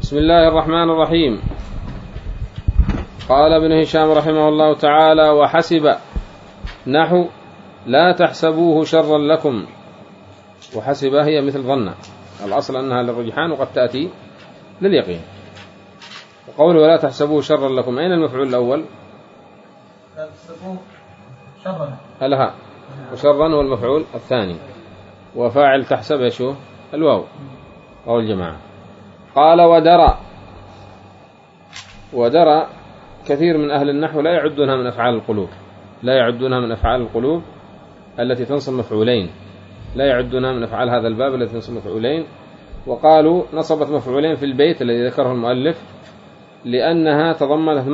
بسم الله الرحمن الرحيم. قال ابن هشام رحمه الله تعالى: وحسب نحو لا تحسبوه شرا لكم. وحسب هي مثل ظن، الأصل أنها للرجحان وقد تأتي لليقين. وقوله ولا تحسبوه شرا لكم، أين المفعول الأول؟ لا تحسبوه شرا، الهاء، وشرا هو المفعول الثاني، وفاعل تحسب يشوه الواو أو الجماعة. قال ودرى كثير من أهل النحو لا يعدونها من أفعال القلوب، لا يعدونها من أفعال القلوب التي تنصب مفعولين، لا يعدونها من أفعال هذا الباب التي تنصب مفعولين. وقالوا نصبت مفعولين في البيت الذي ذكره المؤلف لأنها تضمنت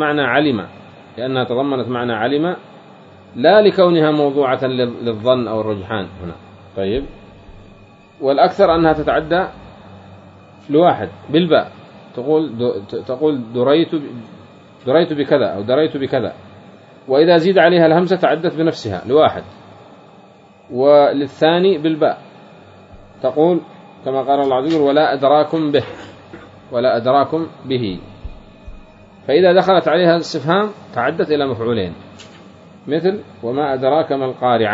معنى علم، لا لكونها موضوعة للظن أو الرجحان هنا. طيب، والأكثر أنها تتعدى لواحد بالباء، تقول دريت بكذا أو دريت بكذا، وإذا زيد عليها الهمزة تعدت بنفسها لواحد. وللثاني بالباء تقول كما قال الله عز وجل: ولا أدراكم به. فإذا دخلت عليها الاستفهام تعدت إلى مفعولين، مثل وما أدراك ما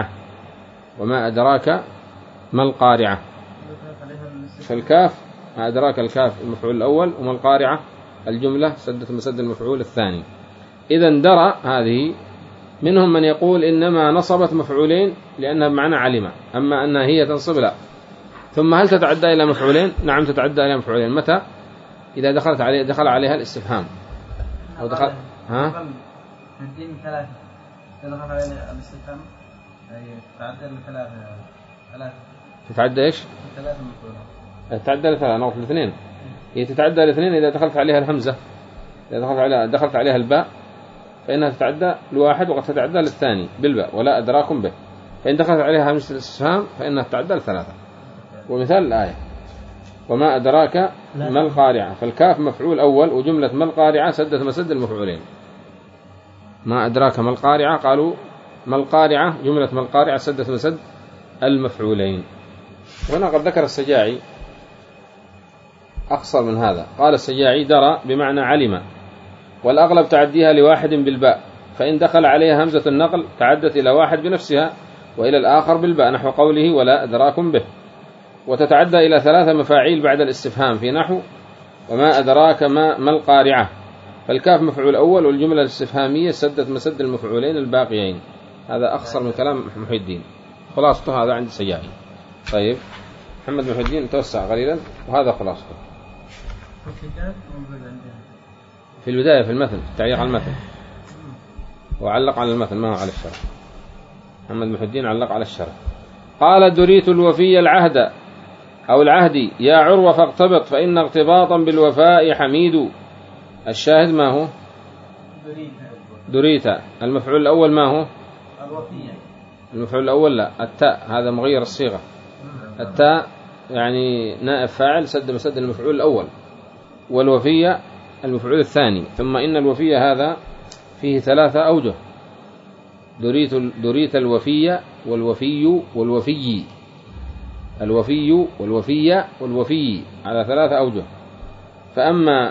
القارعة. فالكاف ما أدراك، الكاف المفعول الأول، وما القارعة الجملة سدت مسد المفعول الثاني. إذن درى هذه منهم من يقول إنما نصبت مفعولين لأنها بمعنى علم، أما أنها هي تنصب لا. ثم هل تتعدى إلى مفعولين؟ نعم تتعدى إلى مفعولين. متى؟ إذا دخل عليها الاستفهام أو دخل الدين ثلاثة، إذا دخل عليها الاستفهام تتعدى ثلاثة. تتعدى إيش؟ ثلاثة مفعولين. تتعدى لثلاثة، نقطة الاثنين. هي تتعدى الاثنين إذا دخلت عليها الهمزة، إذا دخلت عليها الباء فإنها تتعدى لواحد، وقد تتعدى للثاني بالباء ولا أدراكم به. فإن دخلت عليها همزة الاستفهام فإنها تتعدى لثلاثة. ومثال الآية: وما أدراك ما القارعة، فالكاف مفعول أول، وجملة ما القارعة سدت مسد المفعولين. ما أدراك ما القارعة، قالوا ما القارعة، جملة ما القارعة سدت مسد المفعولين. وهنا قد ذكر السجاعي أقصر من هذا. قال السجاعي: درى بمعنى علم، والأغلب تعديها لواحد بالباء، فإن دخل عليها همزة النقل تعدت إلى واحد بنفسها وإلى الآخر بالباء، نحو قوله ولا أدراكم به. وتتعدى إلى ثلاثة مفاعيل بعد الاستفهام في نحو وما أدراك ما القارعة، فالكاف مفعول أول، والجملة الاستفهامية سدت مسد المفعولين الباقيين. هذا أخصر من كلام محي الدين، خلاصته هذا عند السجاعي. طيب، محمد محي الدين توسع قليلا، وهذا خلاصته في البداية في المثل، تعليق على المثل، وعلق على المثل ما هو على الشرح. محمد محي الدين علق على الشرح. قال: دريت الوفي العهد أو العهد يا عروة فاغتبط، فإن اغتباطا بالوفاء حميد. الشاهد ما هو؟ دريت. المفعول الأول ما هو؟ المفعول الأول لا، التاء، هذا مغير الصيغة. التاء يعني نائب فاعل سد مسد المفعول الأول، والوفية المفعول الثاني. ثم إن الوفي هذا فيه ثلاثة أوجه: دريت الوفي والوفي والوفي، الوفي والوفي والوفي، على ثلاثة أوجه. فأما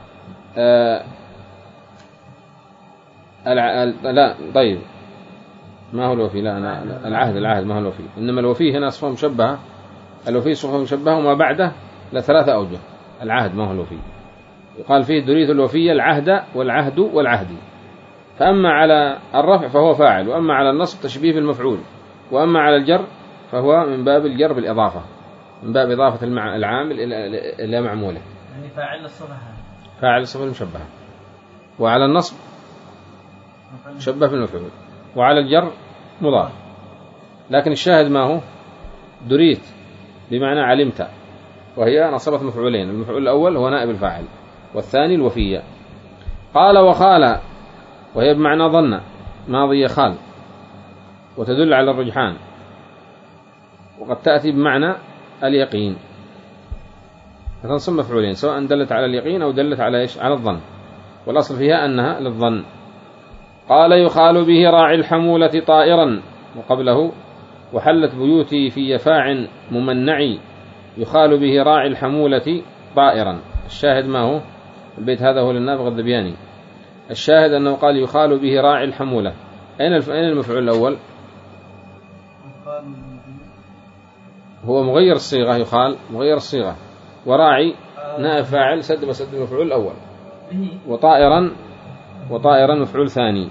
لا، طيب، ما هو الوفي؟ لا، العهد ما هو الوفي، إنما الوفي هنا صفة مشبهة، الوفي صفة مشبهة وما بعده لثلاثة أوجه. العهد ما هو الوفي، يقال فيه دريت الوفي العهد والعهد والعهد. فأما على الرفع فهو فاعل، وأما على النصب تشبيه بالمفعول، وأما على الجر فهو من باب الجر بالإضافة، من باب إضافة العامل إلى معموله، يعني فاعل الصفة المشبهة. وعلى النصب شبه بالمفعول، وعلى الجر مضاف. لكن الشاهد ما هو؟ دريت بمعنى علمت، وهي نصبت مفعولين، المفعول الأول هو نائب الفاعل، والثاني الوفية. قال: وخال، وهي بمعنى ظن، ماضي خال، وتدل على الرجحان، وقد تأتي بمعنى اليقين، فتنصب مفعولين سواء دلت على اليقين أو دلت على إيش؟ على الظن، والأصل فيها أنها للظن. قال: يخال به راعي الحمولة طائرا، وقبله وحلت بيوتي في يفاع ممنعي، يخال به راعي الحمولة طائرا. الشاهد ما هو؟ البيت هذا هو للنابغة الذبياني. الشاهد أنه قال يخال به راعي الحمولة. أين المفعول الأول؟ هو مغير الصيغة، يخال مغير الصيغة، وراعي نائب فاعل سد مسد المفعول الأول، وطائرا مفعول ثاني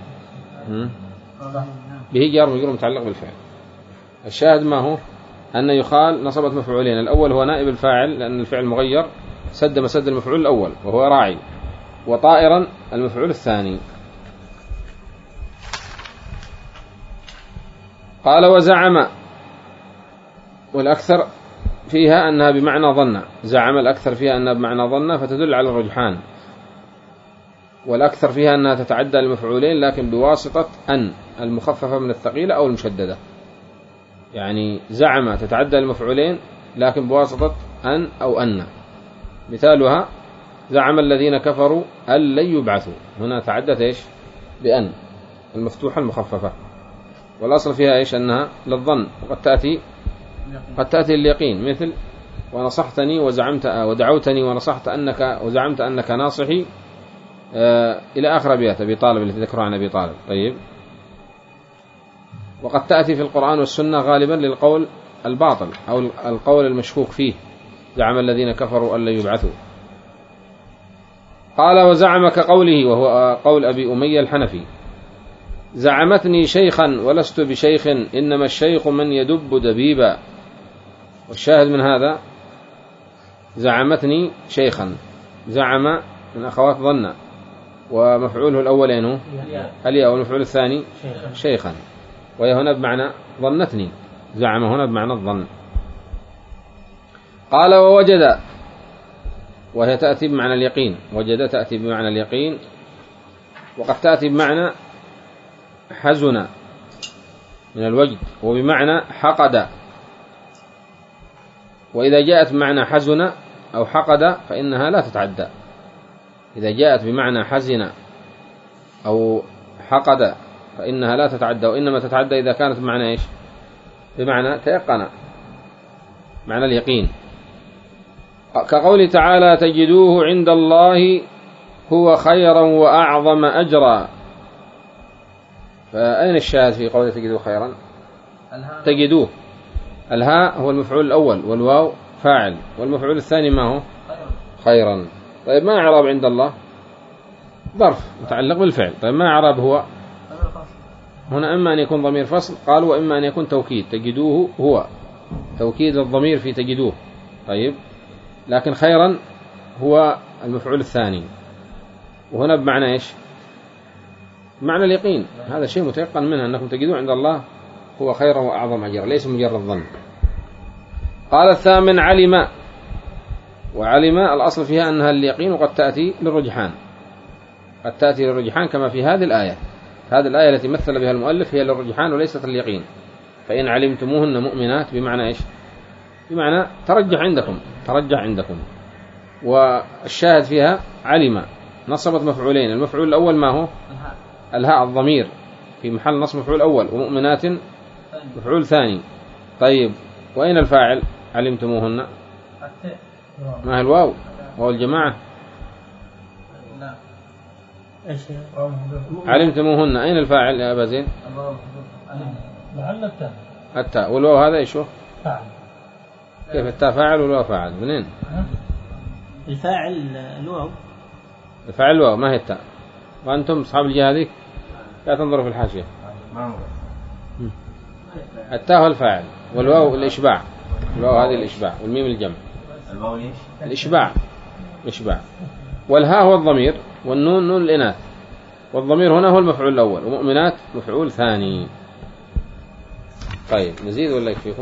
به جار مجرور متعلق بالفعل. الشاهد ما هو؟ أن يخال نصبت مفعولين، الأول هو نائب الفاعل لأن الفعل مغير سد مسد المفعول الأول وهو راعي، وطائرا المفعول الثاني. قال وزعم، والأكثر فيها أنها بمعنى ظن، زعم الأكثر فيها أنها بمعنى ظن فتدل على الرجحان، والأكثر فيها أنها تتعدى المفعولين لكن بواسطة أن المخففة من الثقيلة أو المشددة. يعني زعم تتعدى المفعولين لكن بواسطة أن أو أن. مثالها زعم الذين كفروا أن لن يبعثوا، هنا تعدت إيش؟ بأن المفتوحة المخففة، والأصل فيها إيش؟ أنها للظن، وقد تأتي اليقين، مثل ونصحتني ودعوتني وزعمت أنك ناصحي إلى آخر أبيات أبي طالب التي ذكرها عن أبي طالب. طيب، وقد تأتي في القرآن والسنة غالبا للقول الباطل أو القول المشكوك فيه، زعم الذين كفروا أن لن يبعثوا. قال وزعم كقوله، وهو قول أبي أمية الحنفي: زعمتني شيخا ولست بشيخ إنما الشيخ من يدب دبيبا. والشاهد من هذا زعمتني شيخا، زعم من أخوات ظن، ومفعوله الأول هو الياء، والمفعول الثاني شيخا، وهي هنا بمعنى ظنتني، زعم هنا بمعنى الظن. قال ووجد، وهي تأتي بمعنى اليقين، وجد تأتي بمعنى اليقين، وقد تأتي بمعنى حزن من الوجد، وبمعنى حقد. وإذا جاءت بمعنى حزن أو حقد فإنها لا تتعدى. إذا جاءت بمعنى حزن أو حقد فإنها لا تتعدى، وإنما تتعدى إذا كانت بمعنى إيش؟ بمعنى تيقن، معنى اليقين. كقول تعالى: تجدوه عند الله هو خيرا وأعظم أجرا. فأين الشاهد في قوله تجدوه خيرا؟ تجدوه، الهاء هو المفعول الأول والواو فاعل، والمفعول الثاني ما هو؟ خيرا. طيب ما إعراب عند الله؟ ظرف متعلق بالفعل. طيب ما إعراب هو؟ هنا إما أن يكون ضمير فصل قالوا، وإما أن يكون توكيد، تجدوه هو توكيد الضمير في تجدوه. طيب، لكن خيرا هو المفعول الثاني، وهنا بمعنى إيش؟ بمعنى اليقين، هذا شيء متيقن منه أنكم تجدوه عند الله هو خيرا وأعظم أجرا، ليس مجرد ظن. قال الثامن علم، وعلم الأصل فيها أنها اليقين، وقد تأتي للرجحان، قد تأتي للرجحان كما في هذه الآية. هذه الآية التي مثل بها المؤلف هي للرجحان وليست اليقين. فإن علمتموهن مؤمنات بمعنى إيش؟ بمعنى ترجح عندكم. والشاهد فيها علم نصبت مفعولين، المفعول الأول ما هو؟ الهاء الضمير في محل نصب مفعول أول، ومؤمنات مفعول ثاني. طيب، وأين الفاعل؟ علمتموهن ما هي الواو؟ واو الجماعة. علمتموهن أين الفاعل يا أبا زين؟ التاء، والواو هذا إيش هو؟ فاعل. كيف التاء فاعل والواو فاعل؟ منين؟ الفاعل الواو. الفاعل الواو، ما هي التاء؟ وأنتم أصحاب الجهة هذيك لا تنظروا في الحاشية. التاء هو الفاعل، والواو الإشباع، الواو هذه الإشباع، والميم الجمع. الإشباع، والهاء هو الضمير، والنون نون الإناث، والضمير هنا هو المفعول الأول، ومؤمنات مفعول ثاني. طيب نزيد ولا يكفيكم؟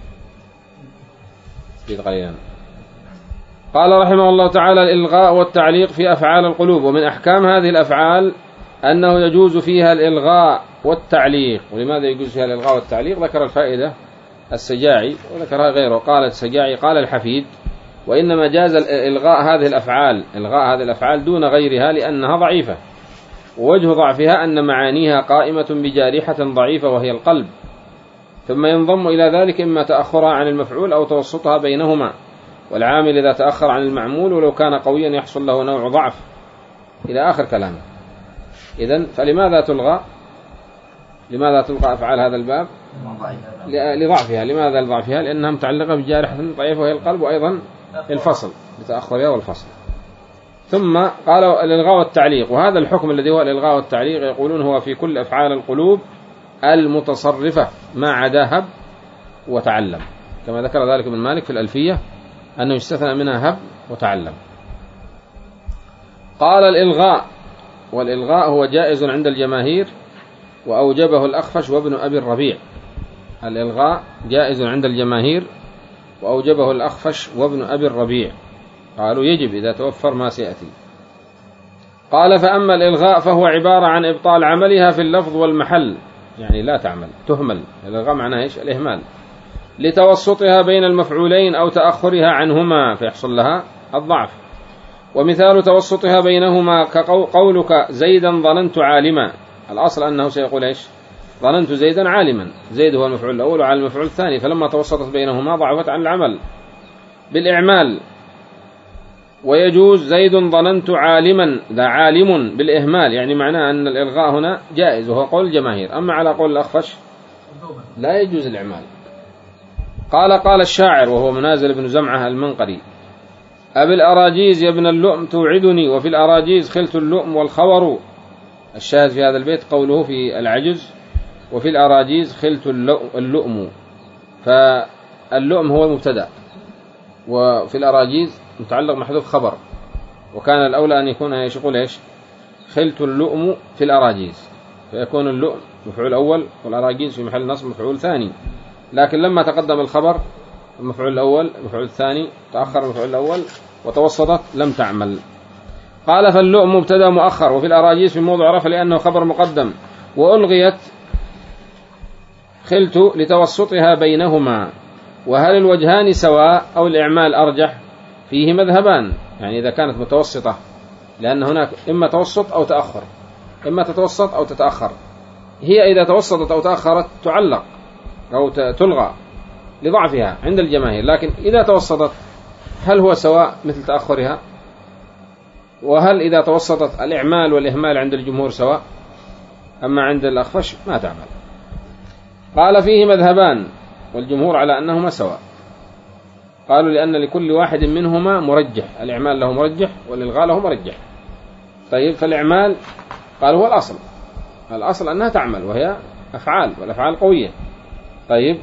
نزيد قليلا. قال رحمه الله تعالى: الإلغاء والتعليق في أفعال القلوب. ومن أحكام هذه الأفعال أنه يجوز فيها الإلغاء والتعليق. ولماذا يجوز فيها الإلغاء والتعليق؟ ذكر الفائدة السجاعي وذكرها غيره. قال السجاعي قال الحفيد: وإنما جاز إلغاء هذه الأفعال دون غيرها لأنها ضعيفة، ووجه ضعفها أن معانيها قائمة بجارحة ضعيفة وهي القلب، ثم ينضم إلى ذلك إما تأخرها عن المفعول أو توسطها بينهما، والعامل إذا تأخر عن المعمول ولو كان قويا يحصل له نوع ضعف إلى آخر كلامه. إذن فلماذا تلغى؟ لماذا تلغى أفعال هذا الباب؟ لضعفها. لماذا لضعفها؟ لأنها متعلقة بجارحة ضعيفة وهي القلب، وأيضا الفصل لتأخرها والفصل. ثم قال الإلغاء والتعليق، وهذا الحكم الذي هو الإلغاء والتعليق يقولون هو في كل أفعال القلوب المتصرفة ما عدا هب وتعلم، كما ذكر ذلك ابن مالك في الألفية أنه يستثنى منها هب وتعلم. قال الإلغاء، والإلغاء هو جائز عند الجماهير وأوجبه الأخفش وابن أبي الربيع. الإلغاء جائز عند الجماهير وأوجبه الأخفش وابن أبي الربيع، قالوا يجب إذا توفر ما سيأتي. قال فأما الإلغاء فهو عبارة عن إبطال عملها في اللفظ والمحل، يعني لا تعمل، تهمل. الإلغاء معناه إيش؟ الإهمال، لتوسطها بين المفعولين أو تأخرها عنهما فيحصل لها الضعف. ومثال توسطها بينهما كقولك زيدا ظننت عالما، الأصل أنه سيقول إيش؟ ظننت زيدا عالما، زيد هو المفعول الأول وعلى المفعول الثاني، فلما توسطت بينهما ضعفت عن العمل بالإعمال. ويجوز زيد ظننت عالما، ذا عالم بالإهمال، يعني معناه أن الإلغاء هنا جائز وهو قول الجماهير. أما على قول الأخفش لا يجوز الإعمال. قال الشاعر وهو منازل بن زمعة المنقري: أبي الأراجيز يا ابن اللؤم توعدني، وفي الأراجيز خلت اللؤم والخور. الشاهد في هذا البيت قوله في العجز وفي الأراجيز خلت اللؤم، فاللؤم هو المبتدأ، وفي الأراجيز متعلق محذوف خبر، وكان الأولى أن يكون يقول إيش؟ خلت اللؤم في الأراجيز، فيكون اللؤم مفعول أول والأراجيز في محل نصب مفعول ثاني. لكن لما تقدم الخبر المفعول الأول المفعول الثاني، تأخر المفعول الأول وتوسطت لم تعمل. قال فاللؤم مبتدأ مؤخر، وفي الأراجيز في موضع رفع لأنه خبر مقدم، وألغيت خلت لتوسطها بينهما. وهل الوجهان سواء أو الإعمال أرجح؟ فيه مذهبان، يعني إذا كانت متوسطة، لأن هناك إما توسط أو تأخر، إما تتوسط أو تتأخر. هي إذا توسطت أو تأخرت تعلق أو تلغى لضعفها عند الجماهير، لكن إذا توسطت هل هو سواء مثل تأخرها؟ وهل إذا توسطت الإعمال والإهمال عند الجمهور سواء؟ أما عند الأخفش ما تعمل. قال فيه مذهبان، والجمهور على أنهما سواء. قالوا لأن لكل واحد منهما مرجح، الإعمال له مرجح والإلغاء له مرجح. طيب فالإعمال قالوا هو الأصل أنها تعمل، وهي أفعال والأفعال قوية. طيب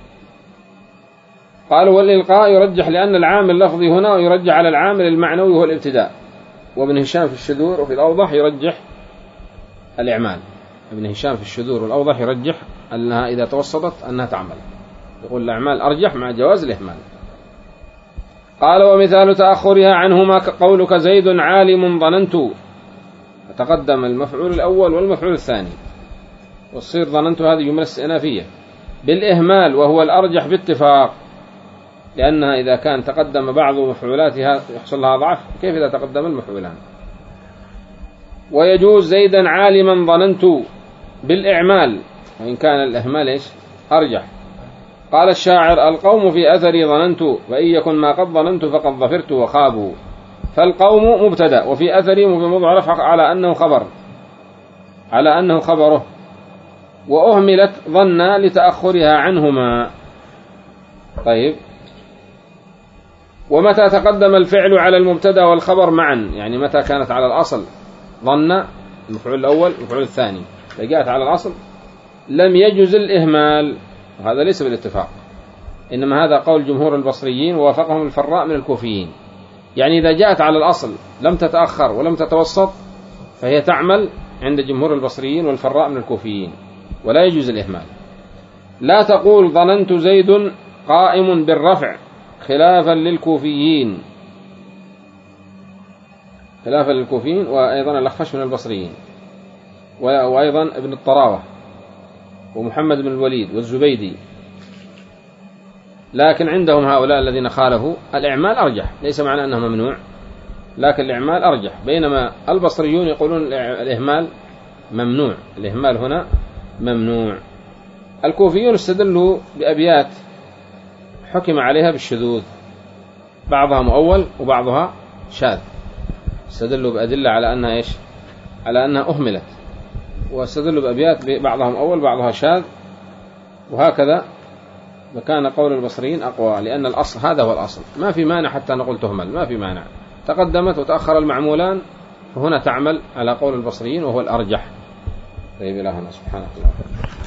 قالوا والإلقاء يرجح لأن العامل اللفظي هنا يرجح على العامل المعنوي وهو الابتداء. وابن هشام في الشذور وفي الأوضح يرجح الإعمال. ابن هشام في الشذور والأوضح يرجح أنها إذا توسطت أنها تعمل، يقول الأعمال أرجح مع جواز الإهمال. قال ومثال تأخرها عنهما كقولك زيد عالم ظننت، تقدم المفعول الأول والمفعول الثاني، والصير ظننت هذه جملة استئنافية بالإهمال، وهو الأرجح باتفاق، لأنها إذا كان تقدم بعض مفعولاتها يحصل لها ضعف، كيف إذا تقدم المفعولان؟ ويجوز زيدا عالما ظننت بالإعمال، وإن كان الإهمال إيش؟ أرجح. قال الشاعر القوم في أثري ظننت، وإن يكن ما قد ظننت فقد ظفرت وخابوا. فالقوم مبتدأ، وفي أثري في موضع رفع على أنه خبره، وأهملت ظنا لتأخرها عنهما. طيب ومتى تقدم الفعل على المبتدأ والخبر معا، يعني متى كانت على الأصل ظن المفعول الأول المفعول الثاني فجاءت على الأصل لم يجوز الإهمال، وهذا ليس بالاتفاق، إنما هذا قول جمهور البصريين ووافقهم الفراء من الكوفيين. يعني إذا جاءت على الأصل لم تتأخر ولم تتوسط فهي تعمل عند جمهور البصريين والفراء من الكوفيين، ولا يجوز الإهمال. لا تقول ظننت زيد قائم بالرفع خلافا للكوفيين، وأيضا الأخفش من البصريين، وأيضا ابن الطراوة ومحمد بن الوليد والزبيدي. لكن عندهم هؤلاء الذين خالفوا الإعمال أرجح، ليس معنى أنه ممنوع، لكن الإعمال أرجح، بينما البصريون يقولون الإهمال ممنوع، الإهمال هنا ممنوع. الكوفيون استدلوا بأبيات حكم عليها بالشذوذ، بعضها مؤول وبعضها شاذ، استدلوا بأدلة على أنها إيش؟ على أنها أهملت، واستدلوا بأبيات بعضها مؤول بعضها شاذ، وهكذا وكان قول البصريين أقوى، لأن الأصل هذا هو الأصل، ما في مانع حتى نقول تهمل، ما في مانع، تقدمت وتأخر المعمولان، فهنا تعمل على قول البصريين وهو الأرجح. طيب إلهنا سبحانه وتعالى.